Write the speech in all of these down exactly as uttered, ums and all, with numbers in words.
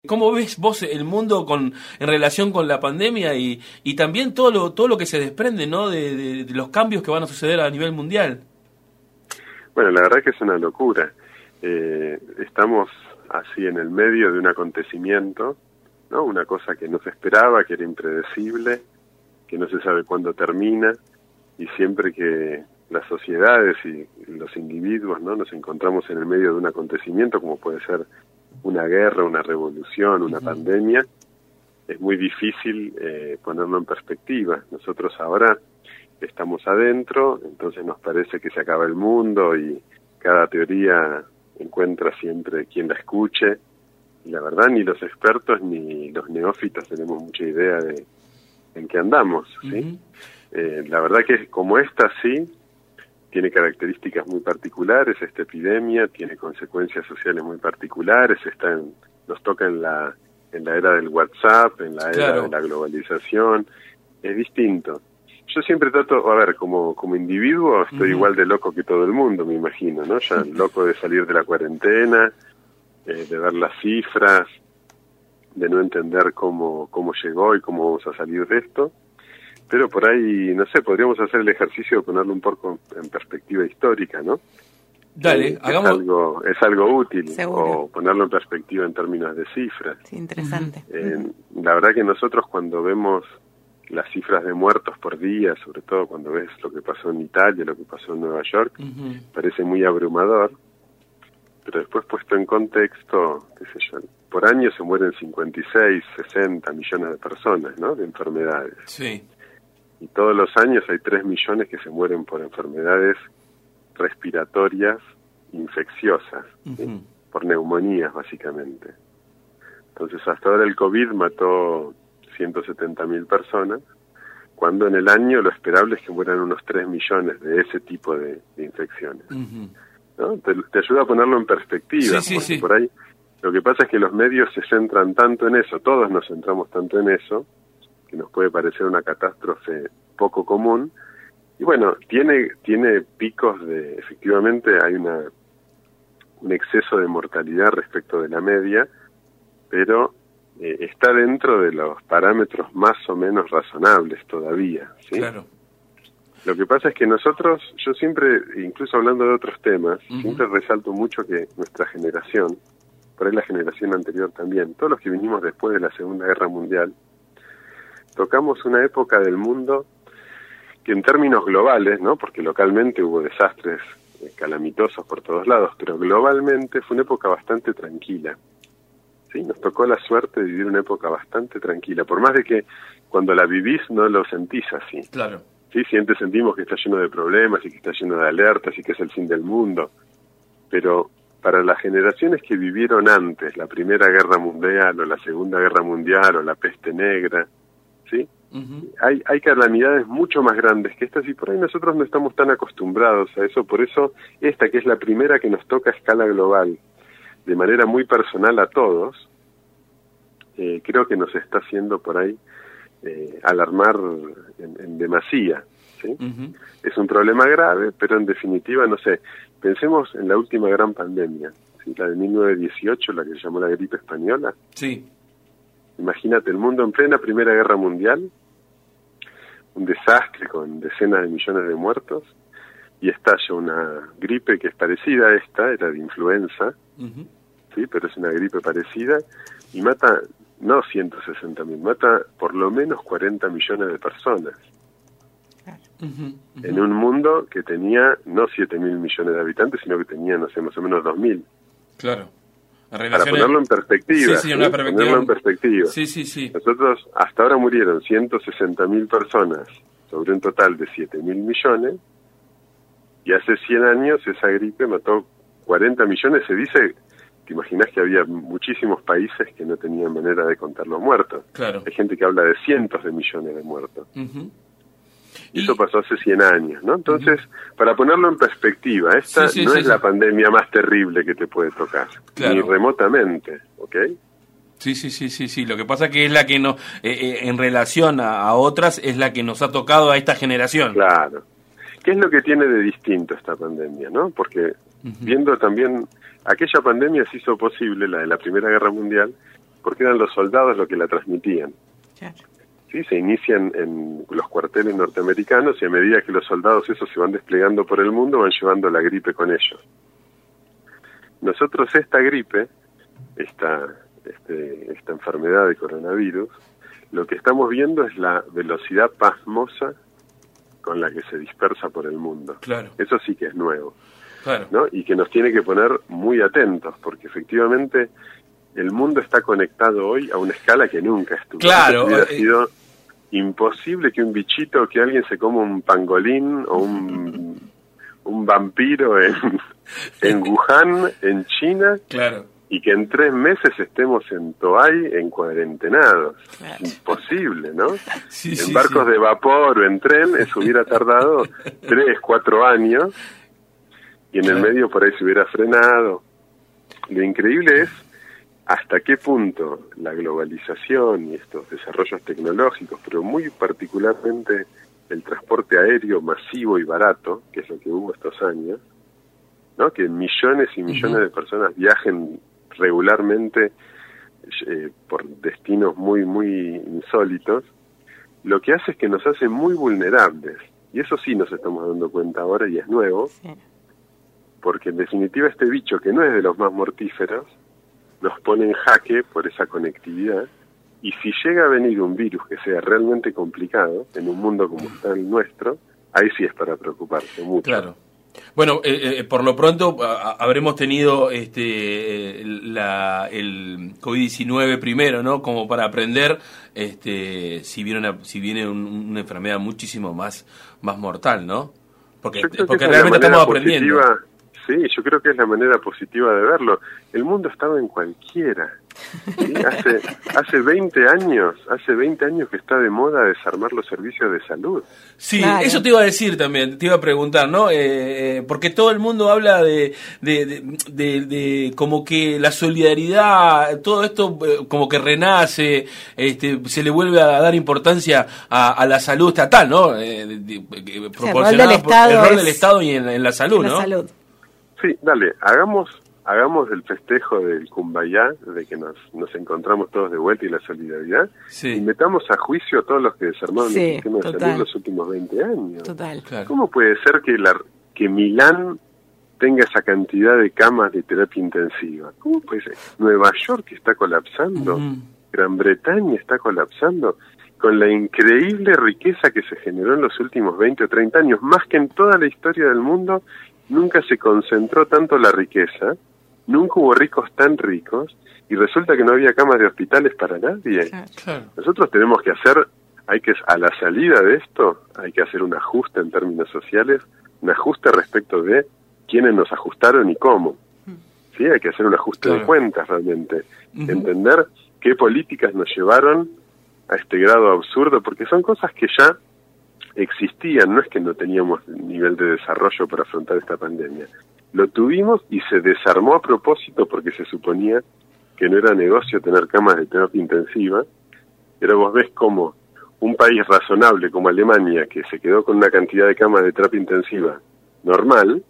¿Cómo ves vos el mundo con en relación con la pandemia y, y también todo lo todo lo que se desprende, ¿no? de, de, de los cambios que van a suceder a nivel mundial? Bueno, la verdad que es una locura. Eh, estamos así en el medio de un acontecimiento, ¿no? Una cosa que no se esperaba, que era impredecible, que no se sabe cuándo termina, y siempre que las sociedades y los individuos, ¿no?, nos encontramos en el medio de un acontecimiento, como puede ser una guerra, una revolución, una uh-huh. pandemia, es muy difícil eh, ponerlo en perspectiva. Nosotros ahora estamos adentro, entonces nos parece que se acaba el mundo y cada teoría encuentra siempre quien la escuche, y la verdad ni los expertos ni los neófitos tenemos mucha idea de en qué andamos, ¿sí? Uh-huh. Eh, la verdad que como esta sí, tiene características muy particulares, esta epidemia tiene consecuencias sociales muy particulares, está en, nos toca en la en la era del WhatsApp, en la era claro. de la globalización, es distinto. Yo siempre trato, a ver, como como individuo estoy uh-huh. igual de loco que todo el mundo, me imagino, ¿no? Ya loco de salir de la cuarentena, eh, de ver las cifras, de no entender cómo cómo llegó y cómo vamos a salir de esto. Pero por ahí, no sé, podríamos hacer el ejercicio de ponerlo un poco en perspectiva histórica, ¿no? Dale, eh, hagamos... Es algo, es algo útil, Seguro. O ponerlo en perspectiva en términos de cifras. Sí, interesante. Eh, uh-huh. La verdad que nosotros cuando vemos las cifras de muertos por día, sobre todo cuando ves lo que pasó en Italia, lo que pasó en Nueva York, uh-huh. parece muy abrumador, pero después puesto en contexto, qué sé yo, por año se mueren cincuenta y seis, sesenta millones de personas, ¿no?, de enfermedades. Sí. Y todos los años hay tres millones que se mueren por enfermedades respiratorias infecciosas, uh-huh. ¿sí?, por neumonías básicamente. Entonces hasta ahora el COVID mató ciento setenta mil personas, cuando en el año lo esperable es que mueran unos tres millones de ese tipo de, de infecciones. Uh-huh. ¿No? Te, te ayuda a ponerlo en perspectiva, sí, sí, sí. por ahí lo que pasa es que los medios se centran tanto en eso, todos nos centramos tanto en eso, que nos puede parecer una catástrofe poco común, y bueno, tiene tiene picos de, efectivamente hay una un exceso de mortalidad respecto de la media, pero eh, está dentro de los parámetros más o menos razonables todavía, ¿sí? Claro. Lo que pasa es que nosotros, yo siempre, incluso hablando de otros temas, uh-huh. siempre resalto mucho que nuestra generación, por ahí la generación anterior también, todos los que vinimos después de la Segunda Guerra Mundial, tocamos una época del mundo que en términos globales, ¿no?, porque localmente hubo desastres eh, calamitosos por todos lados, pero globalmente fue una época bastante tranquila. Sí, nos tocó la suerte de vivir una época bastante tranquila, por más de que cuando la vivís no lo sentís así. Claro. Sí, siempre sentimos que está lleno de problemas y que está lleno de alertas y que es el fin del mundo, pero para las generaciones que vivieron antes, la Primera Guerra Mundial o la Segunda Guerra Mundial o la peste negra, ¿sí? Uh-huh. Hay, hay calamidades mucho más grandes que estas y por ahí nosotros no estamos tan acostumbrados a eso, por eso esta que es la primera que nos toca a escala global, de manera muy personal a todos, eh, creo que nos está haciendo por ahí eh, alarmar en, en demasía, ¿sí? Uh-huh. Es un problema grave, pero en definitiva, no sé, pensemos en la última gran pandemia, ¿sí?, la de mil novecientos dieciocho, la que se llamó la gripe española. Sí. Imagínate, el mundo en plena Primera Guerra Mundial, un desastre con decenas de millones de muertos, y estalla una gripe que es parecida a esta, era de influenza, uh-huh. sí, pero es una gripe parecida, y mata, no ciento sesenta mil, mata por lo menos cuarenta millones de personas. Uh-huh, uh-huh. En un mundo que tenía no siete mil millones de habitantes, sino que tenía, no sé, más o menos dos mil. Claro. Para ponerlo en perspectiva, sí, sí, una ¿sí? perspectiva. Ponerlo en perspectiva. Sí, sí, sí. Nosotros hasta ahora murieron ciento sesenta mil personas sobre un total de siete mil millones, y hace cien años esa gripe mató cuarenta millones. Se dice, te imaginas que había muchísimos países que no tenían manera de contar los muertos. Claro. Hay gente que habla de cientos de millones de muertos. Uh-huh. Y eso pasó hace cien años, ¿no? Entonces, uh-huh. para ponerlo en perspectiva, esta sí, sí, no sí, es sí. la pandemia más terrible que te puede tocar, claro. ni remotamente, ¿ok? Sí, sí, sí, sí, sí. Lo que pasa que es la que no, eh, eh, en relación a, a otras, es la que nos ha tocado a esta generación. Claro. ¿Qué es lo que tiene de distinto esta pandemia, no? Porque uh-huh. viendo también, aquella pandemia se hizo posible, la de la Primera Guerra Mundial, porque eran los soldados los que la transmitían. Claro. Sí, se inician en los cuarteles norteamericanos y a medida que los soldados esos se van desplegando por el mundo, van llevando la gripe con ellos. Nosotros esta gripe, esta, este, esta enfermedad de coronavirus, lo que estamos viendo es la velocidad pasmosa con la que se dispersa por el mundo. Claro. Eso sí que es nuevo. Claro. ¿No? Y que nos tiene que poner muy atentos, porque efectivamente el mundo está conectado hoy a una escala que nunca estuvo. Claro. Hubiera eh, sido imposible que un bichito, que alguien se coma un pangolín o un, un vampiro en, en Wuhan, en China, claro. y que en tres meses estemos en Toay en cuarentenados. Claro. Imposible, ¿no? Sí, en sí, barcos sí. de vapor o en tren eso hubiera tardado tres, cuatro años, y en Claro. el medio por ahí se hubiera frenado. Lo increíble es hasta qué punto la globalización y estos desarrollos tecnológicos, pero muy particularmente el transporte aéreo masivo y barato, que es lo que hubo estos años, ¿no? Que millones y millones uh-huh. de personas viajen regularmente eh, por destinos muy, muy insólitos, lo que hace es que nos hace muy vulnerables. Y eso sí nos estamos dando cuenta ahora y es nuevo, sí. Porque en definitiva este bicho, que no es de los más mortíferos, nos pone en jaque por esa conectividad, y si llega a venir un virus que sea realmente complicado, en un mundo como está el nuestro, ahí sí es para preocuparse mucho. Claro. Bueno, eh, eh, por lo pronto a, habremos tenido este la, el COVID diecinueve primero, ¿no? Como para aprender este si viene una, si viene un, una enfermedad muchísimo más más mortal, ¿no? Porque porque realmente estamos aprendiendo. Positiva, sí, yo creo que es la manera positiva de verlo. El mundo estaba en cualquiera. ¿Sí? Hace hace veinte años, hace veinte años que está de moda desarmar los servicios de salud. Sí, claro. Eso te iba a decir también, te iba a preguntar, ¿no? Eh, porque todo el mundo habla de de, de, de, de como que la solidaridad, todo esto eh, como que renace, este, se le vuelve a dar importancia a, a la salud estatal, ¿no? Eh, de, de, de, proporcionada el rol del Estado, por, el rol es, del Estado y en, en la salud, en ¿no? La salud. Sí, dale, hagamos hagamos el festejo del Kumbaya, de que nos, nos encontramos todos de vuelta y la solidaridad, sí. Y metamos a juicio a todos los que desarmaron sí, el sistema de total. salud los últimos veinte años. Total. Claro. ¿Cómo puede ser que, la, que Milán tenga esa cantidad de camas de terapia intensiva? ¿Cómo puede ser? Nueva York está colapsando, uh-huh. Gran Bretaña está colapsando, con la increíble riqueza que se generó en los últimos veinte o treinta años, más que en toda la historia del mundo, nunca se concentró tanto la riqueza. Nunca hubo ricos tan ricos y resulta que no había camas de hospitales para nadie. Claro. Nosotros tenemos que hacer, hay que a la salida de esto, hay que hacer un ajuste en términos sociales, un ajuste respecto de quiénes nos ajustaron y cómo. Sí, hay que hacer un ajuste claro. de cuentas realmente, uh-huh. Entender qué políticas nos llevaron a este grado absurdo, porque son cosas que ya existían, no es que no teníamos nivel de desarrollo para afrontar esta pandemia. Lo tuvimos y se desarmó a propósito porque se suponía que no era negocio tener camas de terapia intensiva, pero vos ves como un país razonable como Alemania, que se quedó con una cantidad de camas de terapia intensiva normal,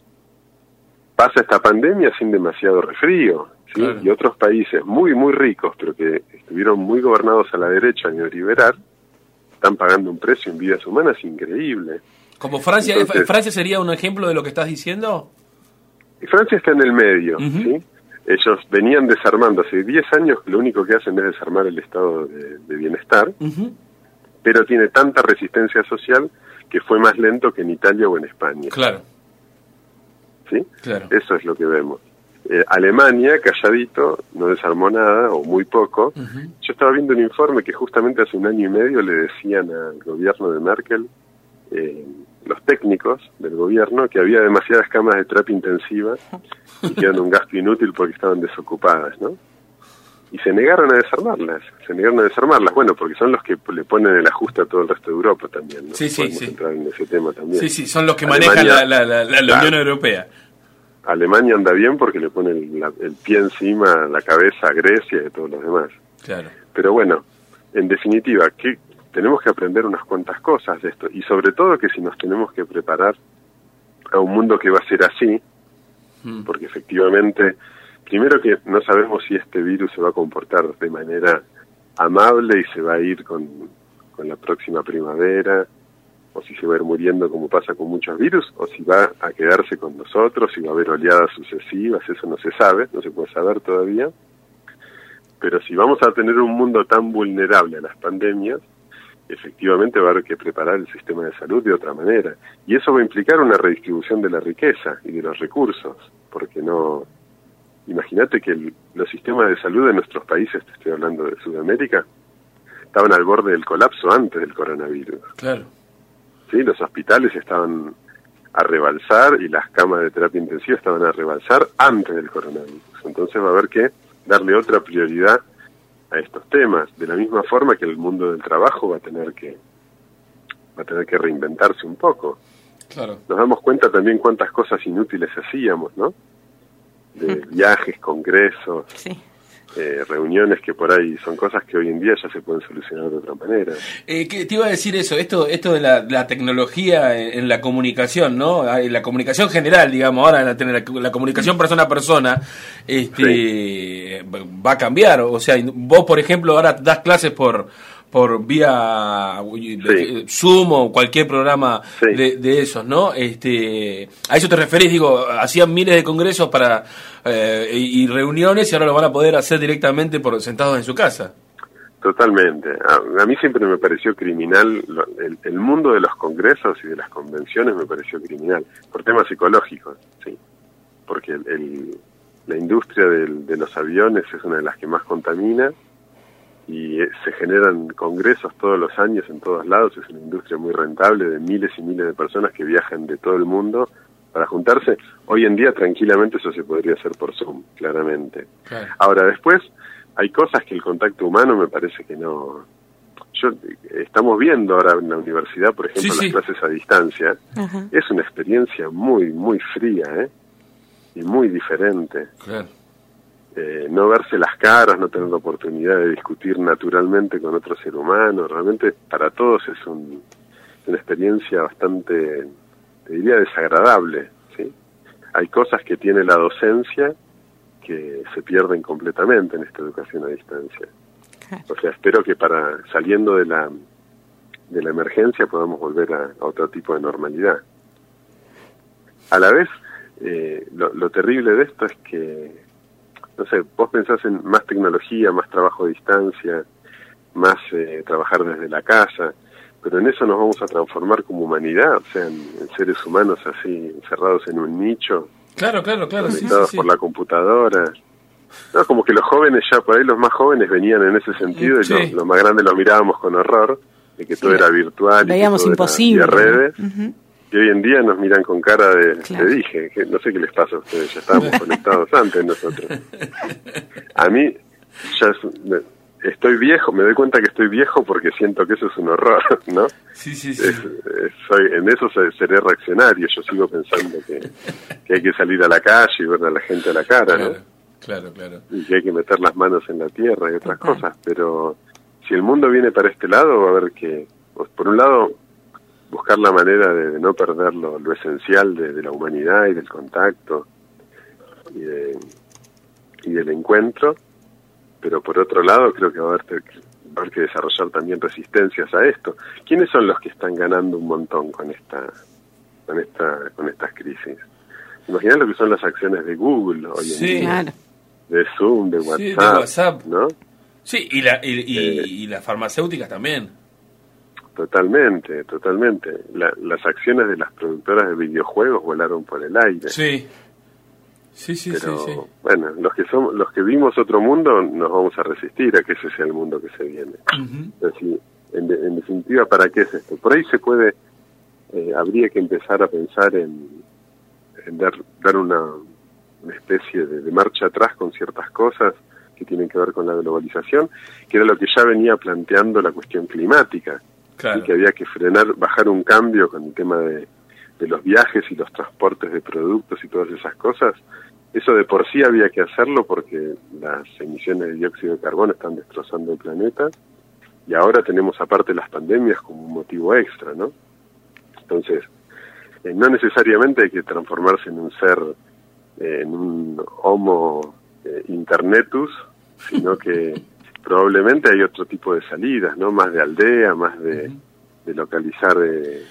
pasa esta pandemia sin demasiado resfrío, ¿sí? Claro. Y otros países muy, muy ricos, pero que estuvieron muy gobernados a la derecha a neoliberal, están pagando un precio en vidas humanas increíble. ¿Como Francia? Entonces, ¿Francia sería un ejemplo de lo que estás diciendo? Francia está en el medio, uh-huh. ¿Sí? Ellos venían desarmando hace diez años, que lo único que hacen es desarmar el estado de, de bienestar, uh-huh. Pero tiene tanta resistencia social que fue más lento que en Italia o en España. Claro. ¿Sí? Claro. Eso es lo que vemos. Eh, Alemania, calladito, no desarmó nada, o muy poco. Uh-huh. Yo estaba viendo un informe que justamente hace un año y medio le decían al gobierno de Merkel, eh, los técnicos del gobierno, que había demasiadas camas de terapia intensiva y que eran un gasto inútil porque estaban desocupadas, ¿no? Y se negaron a desarmarlas, se negaron a desarmarlas, bueno, porque son los que le ponen el ajuste a todo el resto de Europa también, ¿no? Sí, sí, Podemos sí. entrar en ese tema también. Sí, sí, son los que Alemania, manejan la, la, la, la Unión Europea. Alemania anda bien porque le pone el, la, el pie encima, la cabeza a Grecia y a todos los demás. Claro. Pero bueno, en definitiva, ¿qué? Tenemos que aprender unas cuantas cosas de esto, y sobre todo que si nos tenemos que preparar a un mundo que va a ser así, mm. porque efectivamente primero que no sabemos si este virus se va a comportar de manera amable y se va a ir con, con la próxima primavera, o si se va a ir muriendo como pasa con muchos virus, o si va a quedarse con nosotros, si va a haber oleadas sucesivas, eso no se sabe, no se puede saber todavía. Pero si vamos a tener un mundo tan vulnerable a las pandemias, efectivamente va a haber que preparar el sistema de salud de otra manera. Y eso va a implicar una redistribución de la riqueza y de los recursos, porque no... Imagínate que el, los sistemas de salud de nuestros países, te estoy hablando de Sudamérica, estaban al borde del colapso antes del coronavirus. Claro. Sí, los hospitales estaban a rebalsar y las camas de terapia intensiva estaban a rebalsar antes del coronavirus. Entonces va a haber que darle otra prioridad a estos temas, de la misma forma que el mundo del trabajo va a tener que va a tener que reinventarse un poco. Claro. Nos damos cuenta también cuántas cosas inútiles hacíamos, ¿no? De viajes, congresos, sí. eh, reuniones que por ahí son cosas que hoy en día ya se pueden solucionar de otra manera. Eh, ¿qué, te iba a decir eso, esto esto de la, la tecnología en, en la comunicación, ¿no? En la comunicación general, digamos, ahora en la, la, la comunicación persona a persona, este, sí. va a cambiar. O sea, vos, por ejemplo, ahora das clases por por vía sí. Zoom o cualquier programa sí. de, de esos, ¿no? Este, a eso te referís, digo, hacían miles de congresos para eh, y, y reuniones y ahora lo van a poder hacer directamente por sentados en su casa. Totalmente. A, a mí siempre me pareció criminal, lo, el, el mundo de los congresos y de las convenciones me pareció criminal, por temas psicológicos, sí. Porque el, el, la industria del, de los aviones es una de las que más contamina, y se generan congresos todos los años en todos lados, es una industria muy rentable de miles y miles de personas que viajan de todo el mundo para juntarse. Hoy en día tranquilamente eso se podría hacer por Zoom, claramente. Claro. Ahora después hay cosas que el contacto humano me parece que no... Yo estamos viendo ahora en la universidad, por ejemplo, sí, las sí. clases a distancia. Uh-huh. Es una experiencia muy, muy fría, ¿eh? Y muy diferente. Claro. Eh, no verse las caras, no tener la oportunidad de discutir naturalmente con otro ser humano, realmente para todos es un, una experiencia bastante, te diría, desagradable, ¿sí? Hay cosas que tiene la docencia que se pierden completamente en esta educación a distancia. O sea, espero que para saliendo de la de la emergencia podamos volver a, a otro tipo de normalidad. A la vez, eh, lo, lo terrible de esto es que no sé, vos pensás en más tecnología, más trabajo a distancia, más eh, trabajar desde la casa, pero en eso nos vamos a transformar como humanidad, o sea, en, en seres humanos así, encerrados en un nicho. Claro, claro, claro. Conectados sí, sí, por sí. la computadora. No, como que los jóvenes ya, por ahí los más jóvenes venían en ese sentido, sí. y los, los más grandes los mirábamos con horror, de que sí, todo era virtual. Veíamos y que todo imposible. Era vía redes. ¿No? Uh-huh. Y hoy en día nos miran con cara de, claro. te dije, que no sé qué les pasa a ustedes, ya estábamos conectados antes nosotros. A mí, ya es, estoy viejo, me doy cuenta que estoy viejo porque siento que eso es un horror, ¿no? Sí, sí, sí. Es, es, soy, en eso seré reaccionario, yo sigo pensando que, que hay que salir a la calle y ver a la gente a la cara, claro, ¿no? Claro, claro. Y que hay que meter las manos en la tierra y otras okay. cosas, pero si el mundo viene para este lado, va a haber que, pues, por un lado, buscar la manera de, de no perder lo, lo esencial de, de la humanidad y del contacto y, de, y del encuentro, pero por otro lado creo que va a haber, va a haber que desarrollar también resistencias a esto. ¿Quiénes son los que están ganando un montón con esta con esta con estas crisis? Imaginad lo que son las acciones de Google hoy en sí. día, claro. de Zoom, de WhatsApp, sí, de WhatsApp, ¿no? Sí, y, la, y, y, eh, y las farmacéuticas también. Totalmente, totalmente. La, las acciones de las productoras de videojuegos volaron por el aire. Sí, sí, sí, Pero, sí, sí. bueno, los que somos, los que vimos otro mundo, nos vamos a resistir a que ese sea el mundo que se viene. Uh-huh. Es decir, en, en definitiva, ¿para qué es esto? Por ahí se puede, eh, habría que empezar a pensar en, en dar, dar una, una especie de, de marcha atrás con ciertas cosas que tienen que ver con la globalización, que era lo que ya venía planteando la cuestión climática. Claro. Y que había que frenar, bajar un cambio con el tema de, de los viajes y los transportes de productos y todas esas cosas. Eso de por sí había que hacerlo porque las emisiones de dióxido de carbono están destrozando el planeta y ahora tenemos aparte las pandemias como un motivo extra, ¿no? Entonces, eh, no necesariamente hay que transformarse en un ser, eh, en un homo eh, internetus, sino que probablemente hay otro tipo de salidas, ¿no? Más de aldea, más de, uh-huh. de localizar eh,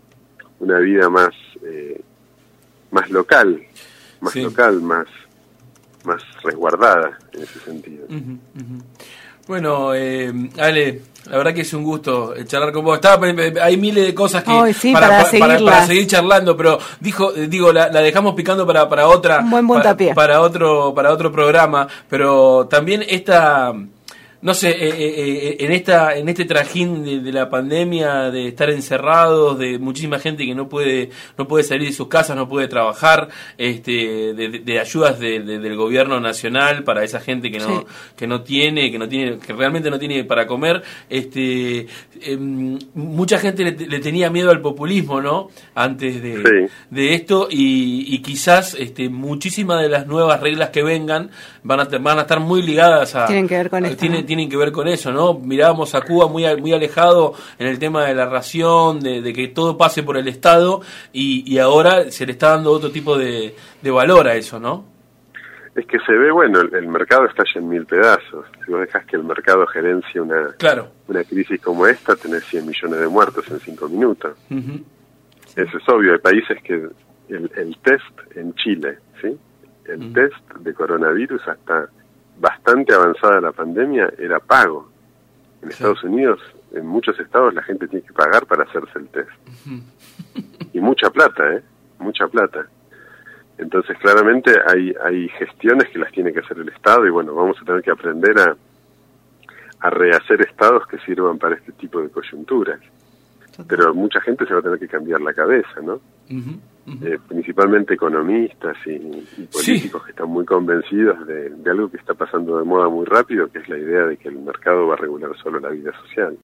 una vida más eh, más local, más sí. local, más más resguardada en ese sentido. Uh-huh, uh-huh. Bueno, eh, Ale, la verdad que es un gusto charlar con vos. Estaba, hay miles de cosas que oh, sí, para, para, para, para, para seguir charlando, pero dijo, digo, la, la dejamos picando para para otra, un buen para, puntapié. para otro para otro programa. Pero también esta, no sé, eh, eh, en esta en este trajín de, de la pandemia, de estar encerrados, de muchísima gente que no puede no puede salir de sus casas, no puede trabajar, este, de, de ayudas de, de, del gobierno nacional para esa gente que no sí. que no tiene que no tiene que realmente no tiene para comer, este, eh, mucha gente le, le tenía miedo al populismo, ¿no? Antes de, sí. de esto y, y quizás este, muchísimas de las nuevas reglas que vengan van a van a estar muy ligadas a tienen que ver con esto, tienen, ¿no? tienen que ver con eso, ¿no? Mirábamos a Cuba muy muy alejado en el tema de la ración, de, de que todo pase por el Estado y, y ahora se le está dando otro tipo de, de valor a eso, ¿no? Es que se ve, bueno, el, el mercado está ya en mil pedazos. Si vos dejás que el mercado gerencie una, claro. una crisis como esta, tenés cien millones de muertos en cinco minutos. Uh-huh. Eso es obvio. Hay países que el, el test en Chile, ¿sí? El uh-huh. test de coronavirus hasta bastante avanzada la pandemia era pago. En sí. Estados Unidos, en muchos estados, la gente tiene que pagar para hacerse el test. Uh-huh. Y mucha plata, ¿eh? Mucha plata. Entonces, claramente hay hay gestiones que las tiene que hacer el Estado y, bueno, vamos a tener que aprender a, a rehacer estados que sirvan para este tipo de coyunturas. Pero mucha gente se va a tener que cambiar la cabeza, ¿no? Uh-huh, uh-huh. Eh, principalmente economistas y, y políticos sí. que están muy convencidos de, de algo que está pasando de moda muy rápido, que es la idea de que el mercado va a regular solo la vida social.